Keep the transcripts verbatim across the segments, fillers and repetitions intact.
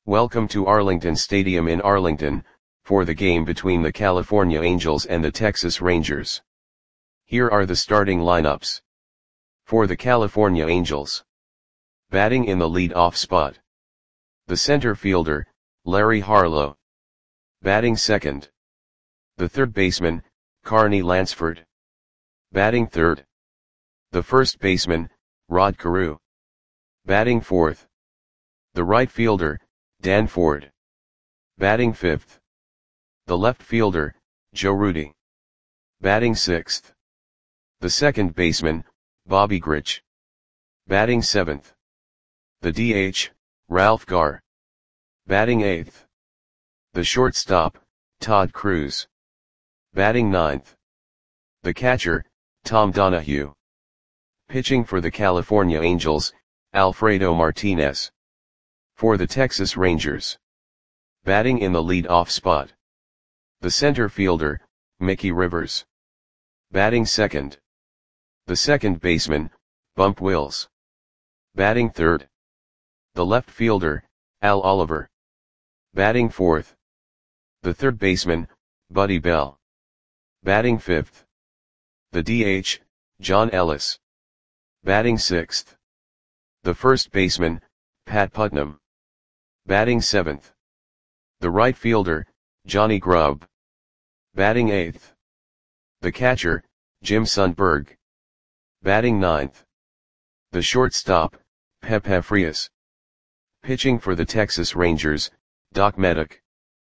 Welcome to Arlington Stadium in Arlington, for the game between the California Angels and the Texas Rangers. Here are the starting lineups. For the California Angels. Batting in the lead-off spot. The center fielder, Larry Harlow. Batting second. The third baseman, Carney Lansford. Batting third. The first baseman, Rod Carew. Batting fourth. The right fielder, Dan Ford. Batting fifth. The left fielder, Joe Rudi. Batting sixth. The second baseman, Bobby Grich. Batting seventh. The D H, Ralph Garr. Batting eighth. The shortstop, Todd Cruz. Batting ninth. The catcher, Tom Donahue. Pitching for the California Angels, Alfredo Martinez. For the Texas Rangers. Batting in the lead-off spot. The center fielder, Mickey Rivers. Batting second. The second baseman, Bump Wills. Batting third. The left fielder, Al Oliver. Batting fourth. The third baseman, Buddy Bell. Batting fifth. The D H, John Ellis. Batting sixth. The first baseman, Pat Putnam. Batting seventh. The right fielder, Johnny Grubb. Batting eighth. The catcher, Jim Sundberg. Batting ninth. The shortstop, Pepe Frias. Pitching for the Texas Rangers, Doc Meddick.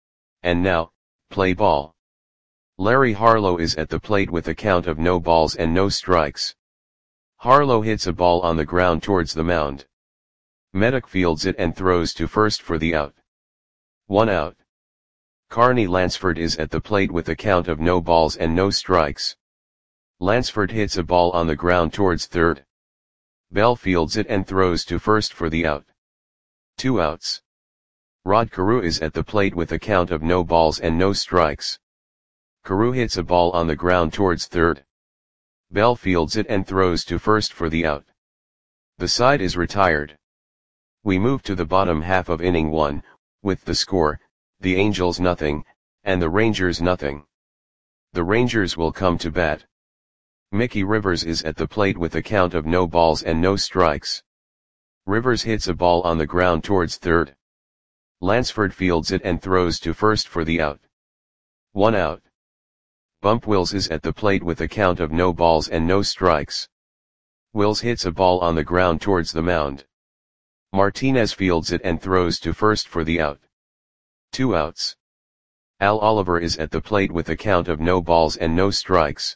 And now, play ball. Larry Harlow is at the plate with a count of no balls and no strikes. Harlow hits a ball on the ground towards the mound. Meddick fields it and throws to first for the out. One out. Carney Lansford is at the plate with a count of no balls and no strikes. Lansford hits a ball on the ground towards third. Bell fields it and throws to first for the out. Two outs. Rod Carew is at the plate with a count of no balls and no strikes. Carew hits a ball on the ground towards third. Bell fields it and throws to first for the out. The side is retired. We move to the bottom half of inning one, with the score, the Angels nothing, and the Rangers nothing. The Rangers will come to bat. Mickey Rivers is at the plate with a count of no balls and no strikes. Rivers hits a ball on the ground towards third. Lansford fields it and throws to first for the out. One out. Bump Wills is at the plate with a count of no balls and no strikes. Wills hits a ball on the ground towards the mound. Martinez fields it and throws to first for the out. Two outs. Al Oliver is at the plate with a count of no balls and no strikes.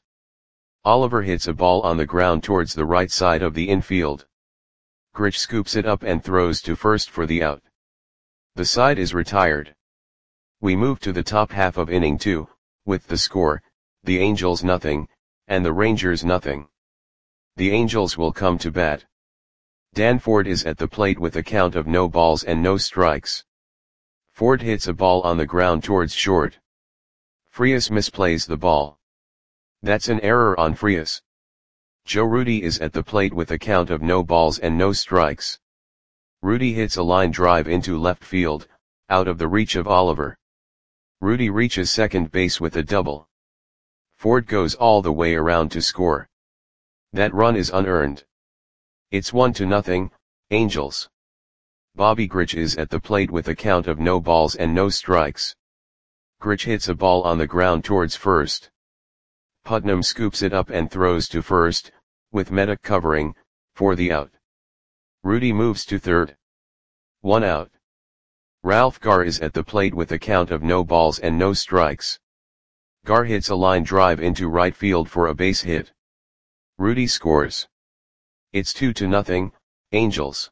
Oliver hits a ball on the ground towards the right side of the infield. Grich scoops it up and throws to first for the out. The side is retired. We move to the top half of inning two, with the score, the Angels nothing, and the Rangers nothing. The Angels will come to bat. Dan Ford is at the plate with a count of no balls and no strikes. Ford hits a ball on the ground towards short. Frias misplays the ball. That's an error on Frias. Joe Rudi is at the plate with a count of no balls and no strikes. Rudi hits a line drive into left field, out of the reach of Oliver. Rudi reaches second base with a double. Ford goes all the way around to score. That run is unearned. It's one to nothing, Angels. Bobby Grich is at the plate with a count of no balls and no strikes. Grich hits a ball on the ground towards first. Putnam scoops it up and throws to first, with Meddick covering, for the out. Rudi moves to third. One out. Ralph Garr is at the plate with a count of no balls and no strikes. Garr hits a line drive into right field for a base hit. Rudi scores. It's two to nothing, Angels.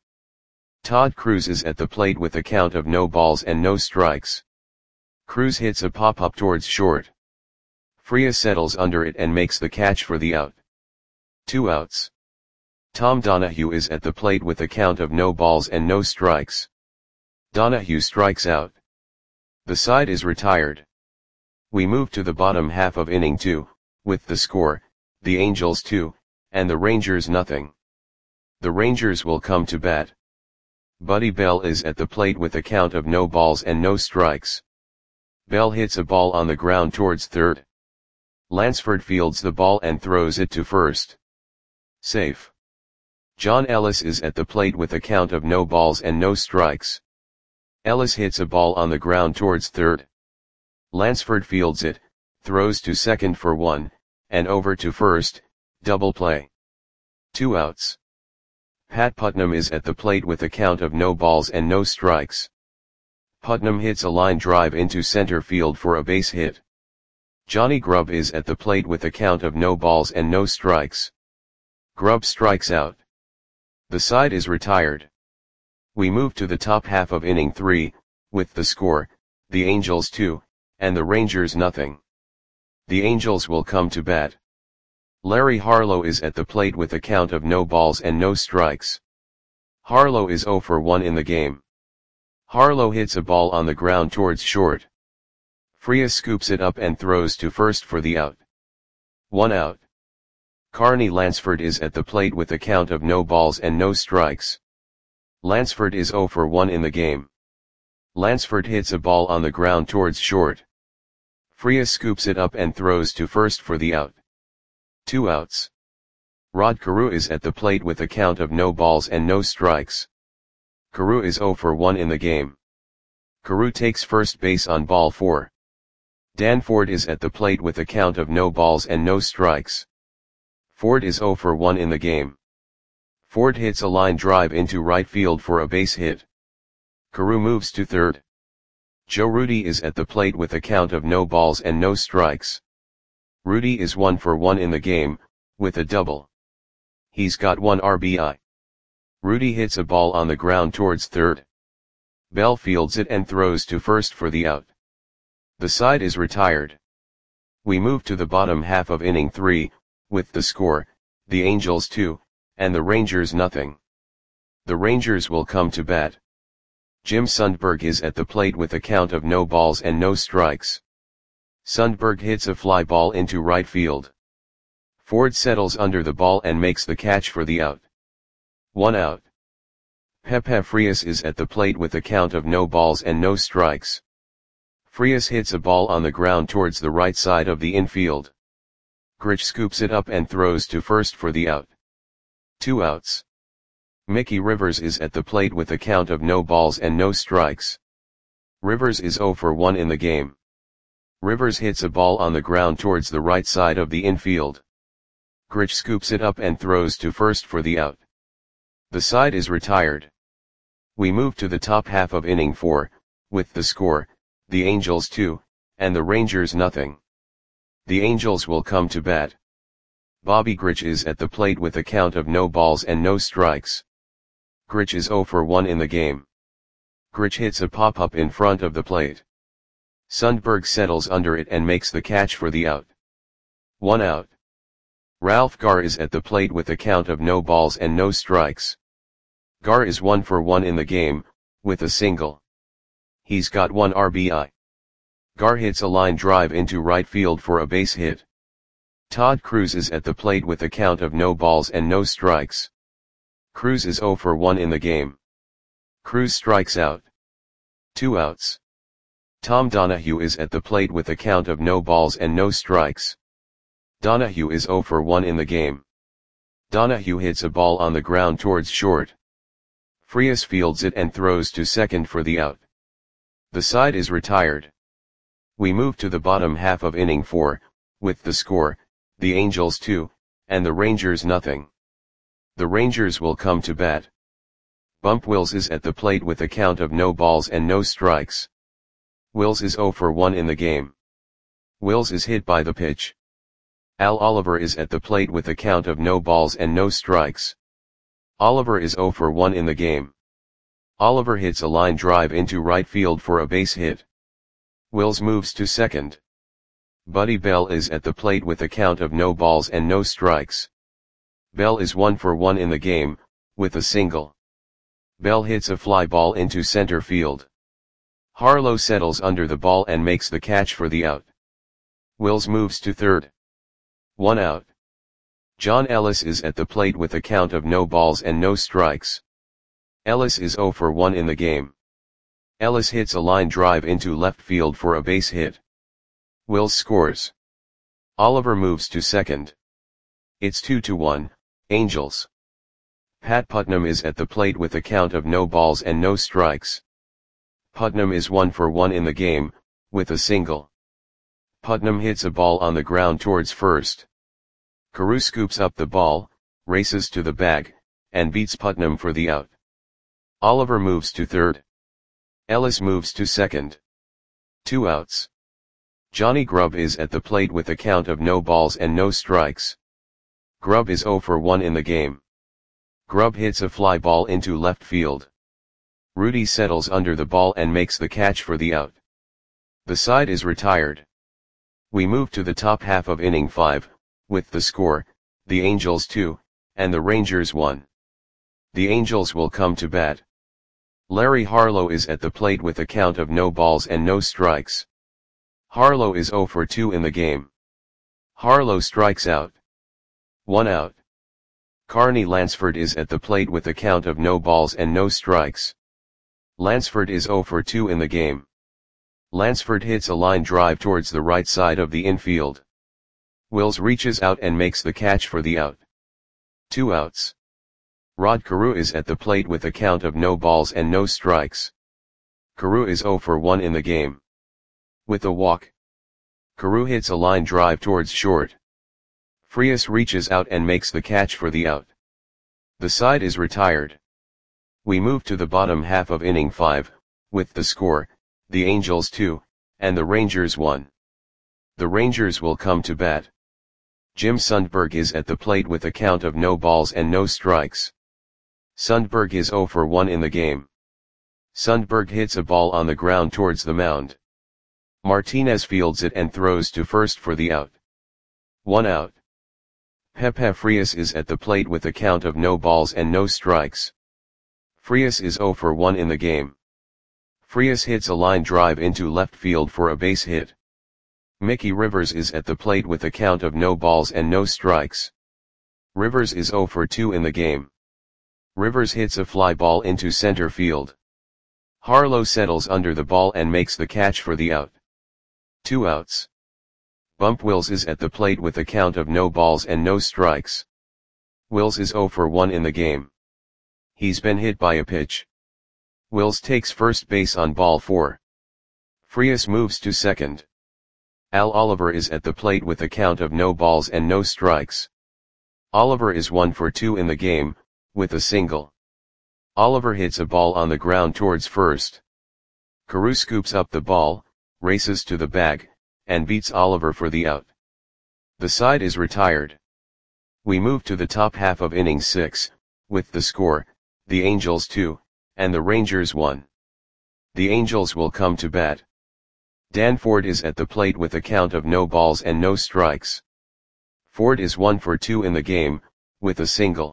Todd Cruz is at the plate with a count of no balls and no strikes. Cruz hits a pop-up towards short. Frias settles under it and makes the catch for the out. Two outs. Tom Donahue is at the plate with a count of no balls and no strikes. Donahue strikes out. The side is retired. We move to the bottom half of inning two, with the score, the Angels two, and the Rangers nothing. The Rangers will come to bat. Buddy Bell is at the plate with a count of no balls and no strikes. Bell hits a ball on the ground towards third. Lansford fields the ball and throws it to first. Safe. John Ellis is at the plate with a count of no balls and no strikes. Ellis hits a ball on the ground towards third. Lansford fields it, throws to second for one, and over to first, double play. Two outs. Pat Putnam is at the plate with a count of no balls and no strikes. Putnam hits a line drive into center field for a base hit. Johnny Grubb is at the plate with a count of no balls and no strikes. Grubb strikes out. The side is retired. We move to the top half of inning three, with the score, the Angels two, and the Rangers nothing. The Angels will come to bat. Larry Harlow is at the plate with a count of no balls and no strikes. Harlow is oh for one in the game. Harlow hits a ball on the ground towards short. Frias scoops it up and throws to first for the out. One out. Carney Lansford is at the plate with a count of no balls and no strikes. Lansford is oh for one in the game. Lansford hits a ball on the ground towards short. Frias scoops it up and throws to first for the out. Two outs. Rod Carew is at the plate with a count of no balls and no strikes. Carew is oh for one in the game. Carew takes first base on ball four. Dan Ford is at the plate with a count of no balls and no strikes. Ford is oh for one in the game. Ford hits a line drive into right field for a base hit. Carew moves to third. Joe Rudi is at the plate with a count of no balls and no strikes. Rudi is one for one in the game, with a double. He's got one R B I. Rudi hits a ball on the ground towards third. Bell fields it and throws to first for the out. The side is retired. We move to the bottom half of inning three, with the score, the Angels two, and the Rangers nothing. The Rangers will come to bat. Jim Sundberg is at the plate with a count of no balls and no strikes. Sundberg hits a fly ball into right field. Ford settles under the ball and makes the catch for the out. One out. Pepe Frias is at the plate with a count of no balls and no strikes. Frias hits a ball on the ground towards the right side of the infield. Grich scoops it up and throws to first for the out. Two outs. Mickey Rivers is at the plate with a count of no balls and no strikes. Rivers is oh for one in the game. Rivers hits a ball on the ground towards the right side of the infield. Grich scoops it up and throws to first for the out. The side is retired. We move to the top half of inning four, with the score, the Angels two, and the Rangers nothing. The Angels will come to bat. Bobby Grich is at the plate with a count of no balls and no strikes. Grich is oh for one in the game. Grich hits a pop-up in front of the plate. Sundberg settles under it and makes the catch for the out. One out. Ralph Garr is at the plate with a count of no balls and no strikes. Garr is one for one in the game, with a single. He's got one R B I. Garr hits a line drive into right field for a base hit. Todd Cruz is at the plate with a count of no balls and no strikes. Cruz is oh for one in the game. Cruz strikes out. Two outs. Tom Donahue is at the plate with a count of no balls and no strikes. Donahue is oh for one in the game. Donahue hits a ball on the ground towards short. Frias fields it and throws to second for the out. The side is retired. We move to the bottom half of inning four, with the score, the Angels two, and the Rangers nothing. The Rangers will come to bat. Bump Wills is at the plate with a count of no balls and no strikes. Wills is oh for one in the game. Wills is hit by the pitch. Al Oliver is at the plate with a count of no balls and no strikes. Oliver is oh for one in the game. Oliver hits a line drive into right field for a base hit. Wills moves to second. Buddy Bell is at the plate with a count of no balls and no strikes. Bell is one for one in the game, with a single. Bell hits a fly ball into center field. Harlow settles under the ball and makes the catch for the out. Wills moves to third. One out. John Ellis is at the plate with a count of no balls and no strikes. Ellis is zero for one in the game. Ellis hits a line drive into left field for a base hit. Wills scores. Oliver moves to second. It's two to one, Angels. Pat Putnam is at the plate with a count of no balls and no strikes. Putnam is one for one in the game, with a single. Putnam hits a ball on the ground towards first. Carew scoops up the ball, races to the bag, and beats Putnam for the out. Oliver moves to third. Ellis moves to second. Two outs. Johnny Grubb is at the plate with a count of no balls and no strikes. Grubb is zero for one in the game. Grubb hits a fly ball into left field. Rudy settles under the ball and makes the catch for the out. The side is retired. We move to the top half of inning five, with the score, the Angels two, and the Rangers one. The Angels will come to bat. Larry Harlow is at the plate with a count of no balls and no strikes. Harlow is zero for two in the game. Harlow strikes out. One out. Carney Lansford is at the plate with a count of no balls and no strikes. Lansford is zero for two in the game. Lansford hits a line drive towards the right side of the infield. Wills reaches out and makes the catch for the out. Two outs. Rod Carew is at the plate with a count of no balls and no strikes. Carew is zero for one in the game. With a walk. Carew hits a line drive towards short. Frias reaches out and makes the catch for the out. The side is retired. We move to the bottom half of inning five, with the score, the Angels two, and the Rangers one. The Rangers will come to bat. Jim Sundberg is at the plate with a count of no balls and no strikes. Sundberg is zero for one in the game. Sundberg hits a ball on the ground towards the mound. Martinez fields it and throws to first for the out. One out. Pepe Frias is at the plate with a count of no balls and no strikes. Frias is zero for one in the game. Frias hits a line drive into left field for a base hit. Mickey Rivers is at the plate with a count of no balls and no strikes. Rivers is zero for two in the game. Rivers hits a fly ball into center field. Harlow settles under the ball and makes the catch for the out. Two outs. Bump Wills is at the plate with a count of no balls and no strikes. Wills is zero for one in the game. He's been hit by a pitch. Wills takes first base on ball four. Frias moves to second. Al Oliver is at the plate with a count of no balls and no strikes. Oliver is one for two in the game, with a single. Oliver hits a ball on the ground towards first. Carew scoops up the ball, races to the bag, and beats Oliver for the out. The side is retired. We move to the top half of inning six, with the score, the Angels two, and the Rangers one. The Angels will come to bat. Dan Ford is at the plate with a count of no balls and no strikes. Ford is one for two in the game, with a single.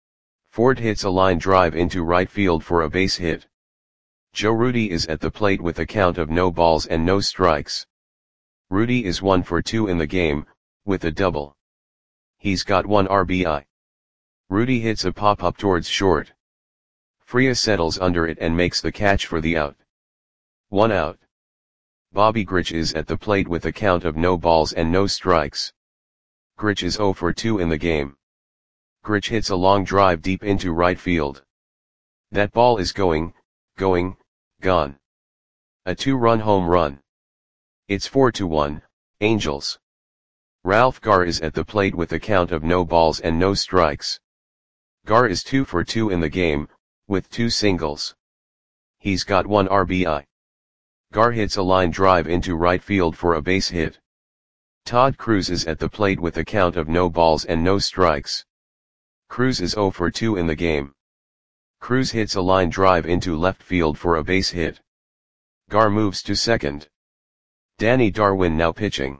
Ford hits a line drive into right field for a base hit. Joe Rudi is at the plate with a count of no balls and no strikes. Rudi is one for two in the game, with a double. He's got one R B I. Rudi hits a pop-up towards short. Frias settles under it and makes the catch for the out. One out. Bobby Grich is at the plate with a count of no balls and no strikes. Grich is zero for two in the game. Grich hits a long drive deep into right field. That ball is going, going, gone. A two-run home run. It's four to one, Angels. Ralph Garr is at the plate with a count of no balls and no strikes. Garr is two for two in the game, with two singles. He's got one R B I. Garr hits a line drive into right field for a base hit. Todd Cruz is at the plate with a count of no balls and no strikes. Cruz is zero for two in the game. Cruz hits a line drive into left field for a base hit. Garr moves to second. Danny Darwin now pitching.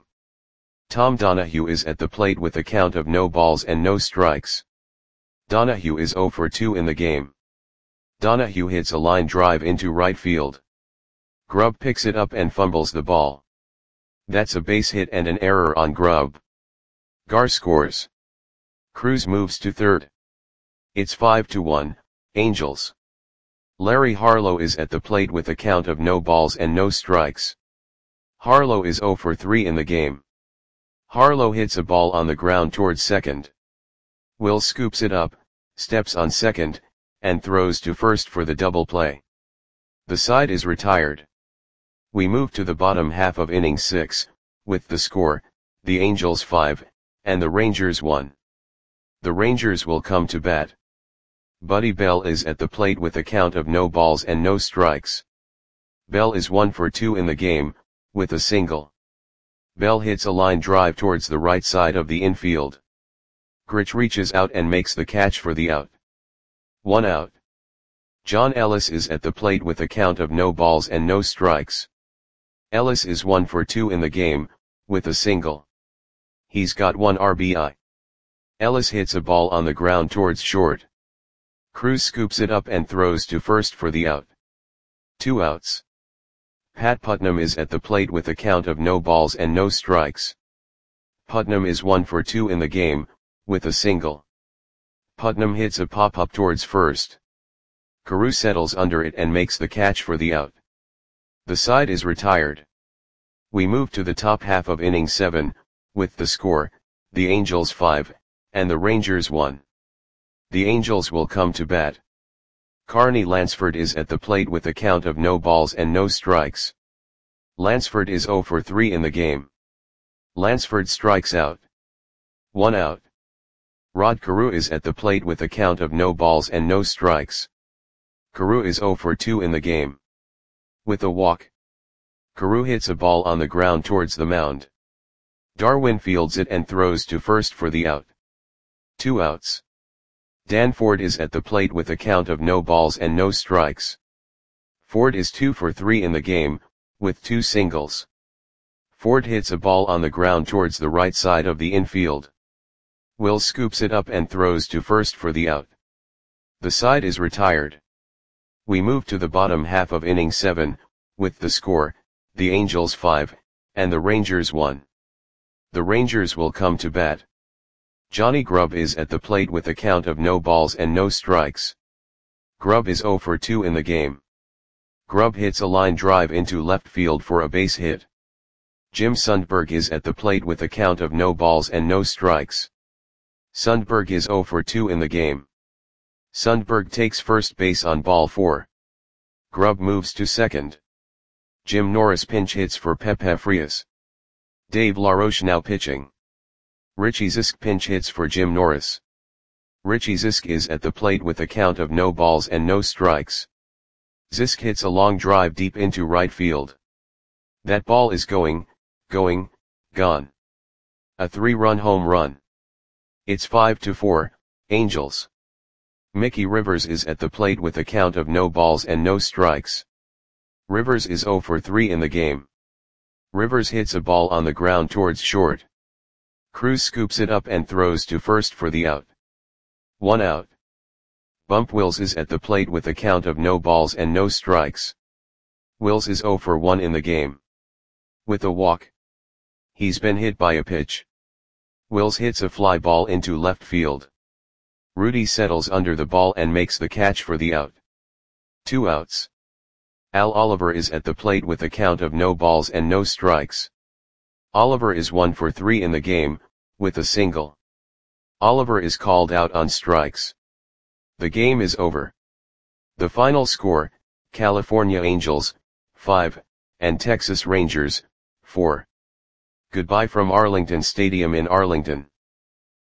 Tom Donahue is at the plate with a count of no balls and no strikes. Donahue is zero for two in the game. Donahue hits a line drive into right field. Grubb picks it up and fumbles the ball. That's a base hit and an error on Grubb. Garr scores. Cruz moves to third. It's five to one, Angels. Larry Harlow is at the plate with a count of no balls and no strikes. Harlow is zero for three in the game. Harlow hits a ball on the ground towards second. Will scoops it up, steps on second, and throws to first for the double play. The side is retired. We move to the bottom half of inning six, with the score, the Angels five, and the Rangers one. The Rangers will come to bat. Buddy Bell is at the plate with a count of no balls and no strikes. Bell is one for two in the game, with a single. Bell hits a line drive towards the right side of the infield. Grich reaches out and makes the catch for the out. One out. John Ellis is at the plate with a count of no balls and no strikes. Ellis is one for two in the game, with a single. He's got one R B I. Ellis hits a ball on the ground towards short. Cruz scoops it up and throws to first for the out. Two outs. Pat Putnam is at the plate with a count of no balls and no strikes. Putnam is one for two in the game, with a single. Putnam hits a pop-up towards first. Carew settles under it and makes the catch for the out. The side is retired. We move to the top half of inning seven, with the score, the Angels five, and the Rangers one. The Angels will come to bat. Carney Lansford is at the plate with a count of no balls and no strikes. Lansford is zero for three in the game. Lansford strikes out. One out. Rod Carew is at the plate with a count of no balls and no strikes. Carew is zero for two in the game. With a walk. Carew hits a ball on the ground towards the mound. Darwin fields it and throws to first for the out. Two outs. Dan Ford is at the plate with a count of no balls and no strikes. Ford is two for three in the game, with two singles. Ford hits a ball on the ground towards the right side of the infield. Will scoops it up and throws to first for the out. The side is retired. We move to the bottom half of inning seven, with the score, the Angels five, and the Rangers one. The Rangers will come to bat. Johnny Grubb is at the plate with a count of no balls and no strikes. Grubb is zero for two in the game. Grubb hits a line drive into left field for a base hit. Jim Sundberg is at the plate with a count of no balls and no strikes. Sundberg is zero for two in the game. Sundberg takes first base on ball four. Grubb moves to second. Jim Norris pinch hits for Pepe Frias. Dave LaRoche now pitching. Richie Zisk pinch hits for Jim Norris. Richie Zisk is at the plate with a count of no balls and no strikes. Zisk hits a long drive deep into right field. That ball is going, going, gone. A three-run home run. It's five to four, Angels. Mickey Rivers is at the plate with a count of no balls and no strikes. Rivers is zero for three in the game. Rivers hits a ball on the ground towards short. Cruz scoops it up and throws to first for the out. One out. Bump Wills is at the plate with a count of no balls and no strikes. Wills is zero for one in the game. With a walk. He's been hit by a pitch. Wills hits a fly ball into left field. Rudy settles under the ball and makes the catch for the out. Two outs. Al Oliver is at the plate with a count of no balls and no strikes. Oliver is one for three in the game, with a single. Oliver is called out on strikes. The game is over. The final score, California Angels, five, and Texas Rangers, four. Goodbye from Arlington Stadium in Arlington.